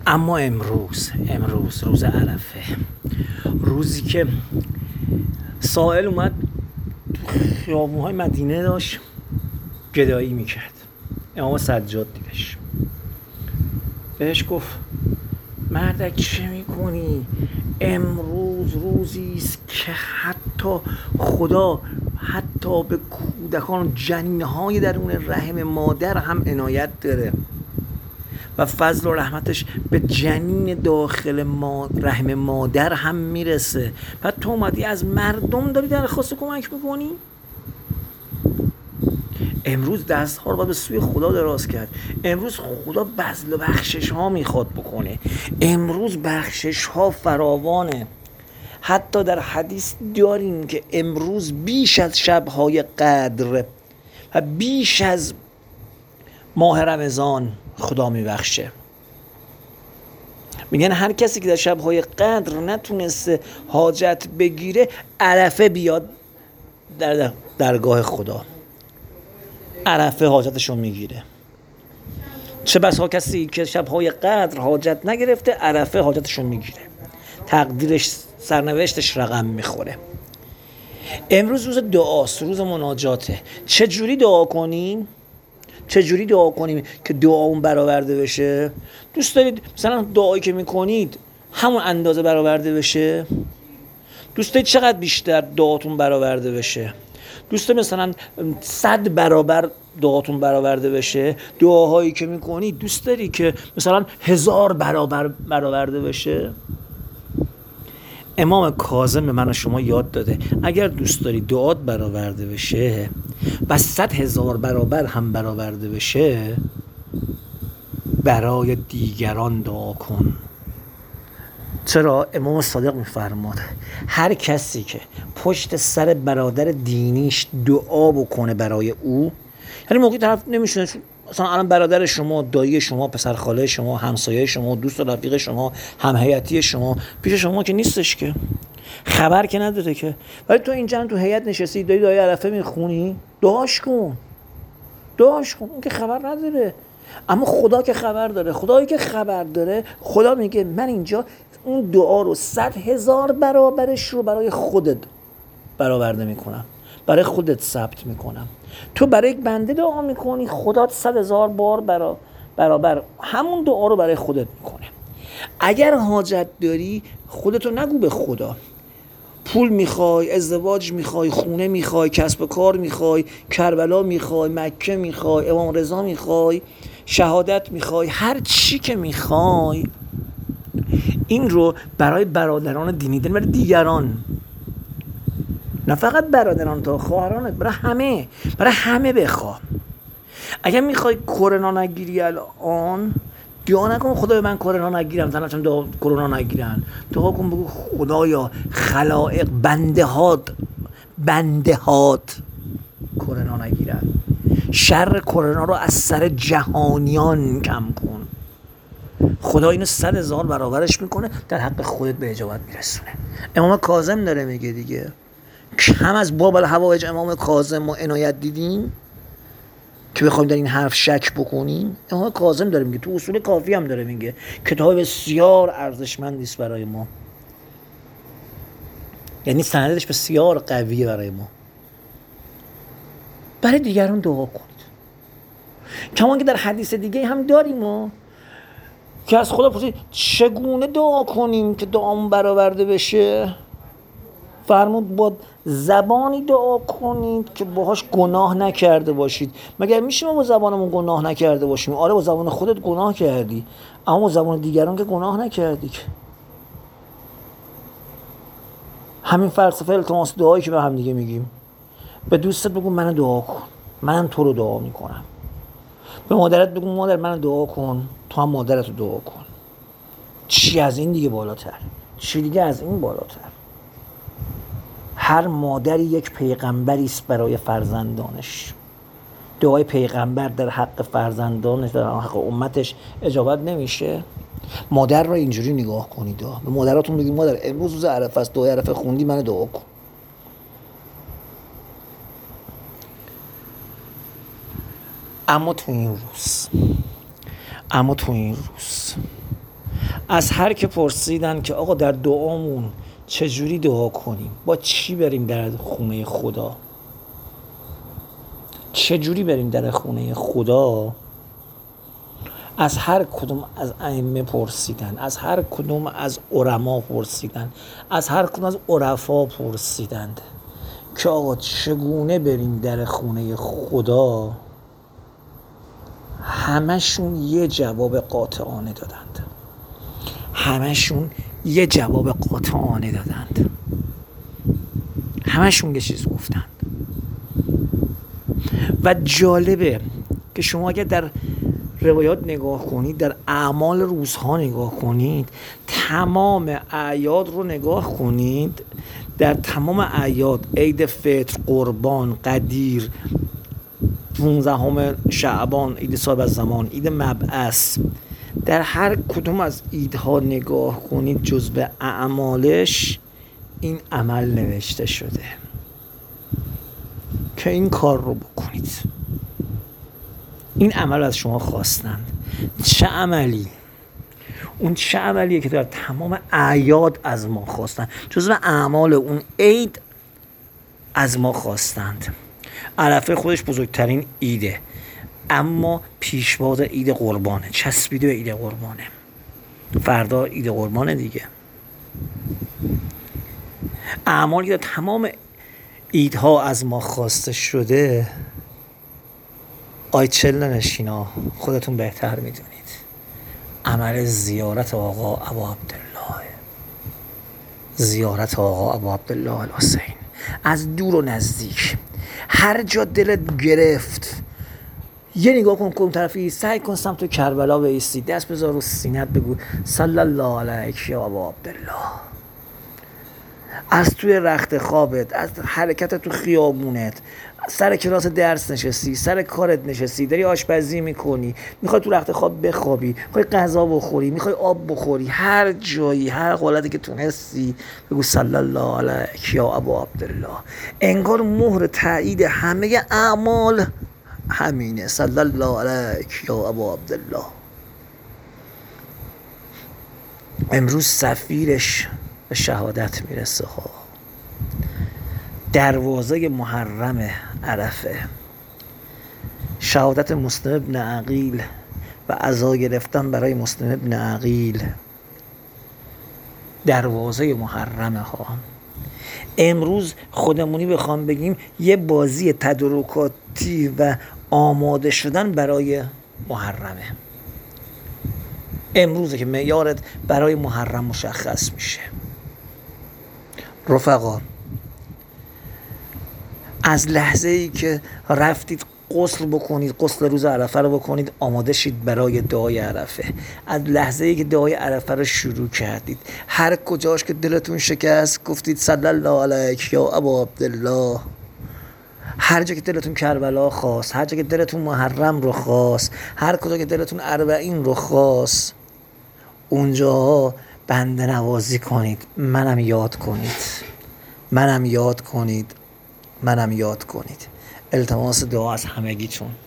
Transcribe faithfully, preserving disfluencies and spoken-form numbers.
اما امروز امروز روز عرفه، روزی که سائل اومد خیابون‌های مدینه داشت گدایی میکرد. امام سجاد دیدش، بهش گفت مردک چه میکنی؟ امروز روزی است که حتی خدا حتی به کودکان جنین‌های درون رحم مادر هم عنایت داره و فضل و رحمتش به جنین داخل ما رحم مادر هم میرسه. بعد تو اومدی از مردم داری درخواست کمک میکنی؟ امروز دست ها رو باید به سوی خدا دراز کرد. امروز خدا بذل و بخشش ها میخواد بکنه. امروز بخشش ها فراوانه. حتی در حدیث داریم که امروز بیش از شبهای قدر و بیش از ماه رمضان خدا میبخشه. میگن هر کسی که در شبهای قدر نتونسته حاجت بگیره، عرفه بیاد در درگاه خدا، عرفه حاجتشو میگیره. چه بسا کسی که شبهای قدر حاجت نگرفته، عرفه حاجتشو میگیره، تقدیرش سرنوشتش رقم میخوره. امروز روز دعاست، روز مناجاته. چه جوری دعا کنیم؟ چه جوری دعا کنیم که دعاون برآورده بشه؟ دوست دارید مثلا دعایی که میکنید همون اندازه برآورده بشه؟ دوست دارید چقدر بیشتر دعاتون برآورده بشه؟ دوست دارید مثلا صد برابر دعاتون برآورده بشه؟ دعاهایی که میکنید دوست داری که مثلا هزار برابر برآورده بشه؟ امام کاظم به من و شما یاد داده اگر دوست داری دعات برآورده بشه و صد هزار برابر هم برآورده بشه، برای دیگران دعا کن. چرا؟ امام صادق میفرماد هر کسی که پشت سر برادر دینیش دعا بکنه برای او، یعنی موقعی طرف نمیشونه مثلا الان برادر شما، دایی شما، پسر خاله شما، همسایه شما، دوست و رفیق شما، هم هیئتی شما پیش شما که نیستش، که خبر که نداره که، ولی تو اینجا تو هیئت نشستی داری دعای عرفه میخونی، دعاش کن دعاش کن. اون که خبر نداره، اما خدا که خبر داره. خدایی که خبر داره، خدا میگه من اینجا اون دعا رو صد هزار برابرش رو برای خودت برآورده میکنم، برای خودت ثبت میکنم. تو برای یک بنده دعا میکنی، خدا صد هزار بار برا برابر همون دعا رو برای خودت میکنه. اگر حاجت داری خودتو نگو به خدا. پول میخوای، ازدواج میخوای، خونه میخوای، کسب کار میخوای، کربلا میخوای، مکه میخوای، امام رضا میخوای، شهادت میخوای، هر چی که میخوای، این رو برای برادران دینی داری، برای دیگران، نه فقط برادران، تا خواهرانت، برای همه، برای همه بخوا. اگر میخوای کرونا نگیری الان، دعا نکن خدای من کرونا نگیرم، زناشون دعا کرونا نگیرن، دعا کن بگو خدایا خلائق بنده هات بنده هات کرونا نگیرن، شر کرونا رو از سر جهانیان کم کن. خدا اینو صد هزار برابرش میکنه، در حق خودت به اجابت میرسونه. امام کاظم داره میگه دیگه، کم از باب الحوائج امام کاظم و عنایت دیدیم که بخوایم در این حرف شک بکنیم؟ امام کاظم داره میگه، تو اصول کافی هم داره میگه، کتاب بسیار ارزشمندی است برای ما، یعنی سندش بسیار قویه برای ما. برای دیگران دعا کنید. کمان که در حدیث دیگه هم داریم ما که از خدا پرسید چگونه دعا کنیم که دعامون برآورده بشه؟ فرمود با زبانی دعا کنید که باهاش گناه نکرده باشید. مگر میشه ما با زبانمون گناه نکرده باشیم؟ آره با زبان خودت گناه کردی، اما با زبان دیگران که گناه نکردی. همین فلسفه التماس دعایی که به هم دیگه میگیم. به دوستت بگو منو دعا کن، من تو رو دعا میکنم. به مادرت بگو مادر منو دعا کن، تو هم مادرت رو دعا کن. چی از این دیگه بالاتر؟ چی دیگه از این بالاتر؟ هر مادری یک پیغمبری است برای فرزندانش. دعای پیغمبر در حق فرزندانش، در حق امتش اجابت نمیشه؟ مادر را اینجوری نگاه کنید، به مادراتون بگید مادر امروز روز عرفه است، دعای عرفه خوندی منو دعا کن. اما تو این روز اما تو این روز از هر که پرسیدن که آقا در دعامون چجوری دعا کنیم، با چی بریم در خونه خدا، چجوری بریم در خونه خدا، از هر کدوم از ائمه پرسیدن، از هر کدوم از علما پرسیدن، از هر کدوم از عرفا پرسیدند که آقا چگونه بریم در خونه خدا. همشون یه جواب قاطعانه دادند، همشون یه جواب قاطعانه دادند، همشون یه چیز گفتند. و جالبه که شما اگر در روایات نگاه کنید، در اعمال روزها نگاه کنید، تمام اعیاد رو نگاه کنید، در تمام اعیاد، عید فطر، قربان، قدیر، پانزدهم شعبان، عید صاحب الزمان، عید مبعث، در هر کدوم از عیدها نگاه کنید جزو اعمالش این عمل نوشته شده که این کار رو بکنید. این عمل از شما خواستند. چه عملی؟ اون چه عملیه که در تمام اعیاد از ما خواستند، جزو اعمال اون عید از ما خواستند. عرفه خودش بزرگترین عیده، اما پیشواز عید قربانه، چسبیده به عید قربانه. فردا عید قربانه دیگه. اعمالی که تمام عیدها از ما خواسته شده، آی چل نشینا خودتون بهتر میدونید، عمل زیارت آقا ابا عبدالله، زیارت آقا ابا عبدالله الحسین، از دور و نزدیک، هر جا دلت گرفت یه نگاه کن کن طرفی، سعی کن سمت کربلا بایستی، دست بذار رو سینت، بگو صلی الله علیک یا ابا عبدالله. از توی رخت خوابت، از حرکت تو خیابونت، سر کلاس درس نشستی، سر کارت نشستی، داری آشپزی میکنی، میخوای تو رخت خواب بخوابی، میخوای غذا بخوری، میخوای آب بخوری، هر جایی، هر حالتی که تونستی بگو صلی الله علیک یا ابا عبدالله. انگار مهر تایید همه اعمال همینه، صلی الله علیک یا ابا عبدالله. امروز سفیرش به شهادت میرسه ها. دروازه محرم عرفه، شهادت مسلم ابن عقیل و عزا گرفتن برای مسلم ابن عقیل، دروازه محرمه ها. امروز خودمونی بخوام بگیم یه بازی تدارکاتی و آماده شدن برای محرمه. امروزه که معیارت برای محرم مشخص میشه. رفقا، از لحظه ای که رفتید غسل بکنید، غسل روز عرفه رو بکنید، آماده شید برای دعای عرفه. از لحظه ای که دعای عرفه رو شروع کردید، هر کجاش که دلتون شکست گفتید صلی الله علیک یا ابا عبدالله. هر جا که دلتون کربلا خواست، هر جا که دلتون محرم رو خواست، هر کجا که دلتون اربعین رو خواست، اونجا بنده نوازی کنید، منم یاد کنید، منم یاد کنید، منم یاد کنید. التماس دعا از همگیتون.